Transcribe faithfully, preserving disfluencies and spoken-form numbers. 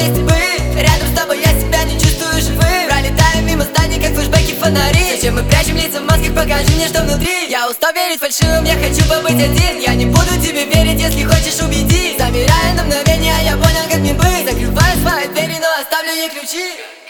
вместе быть. Рядом с тобой я себя не чувствую живым. Пролетаем мимо зданий, как флешбеки фонари. Зачем мы прячем лица в масках, покажи мне, что внутри. Я устал верить фальшивым, я хочу побыть один. Я не буду тебе верить, если хочешь убедить. Замирая на мгновение, я понял, как мне быть. Закрываю свои двери, но оставлю ей ключи.